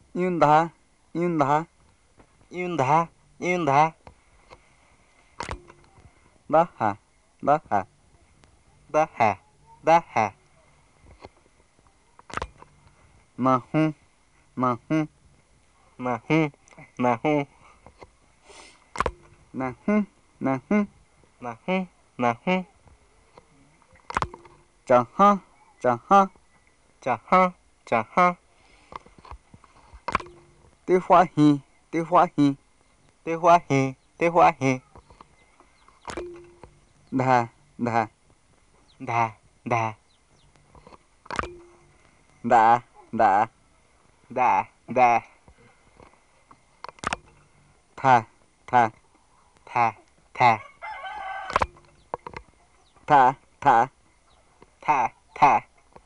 Yunda, yunda, Yunda, yunda. daha, daha. Daha, daha. Mahu, mahu, Nahu, nahu. nahu, nahu. Nahu, nahu. Jaha, jaha. Jaha, jaha. Tê hoa hi, tê hoa hi. Tê hoa hi, tê hoa hi. Đà, đà, Đà, đà. đà, đà. Đà, đà. Thà, thà, Thà, thà. thà, thà. Thà, thà.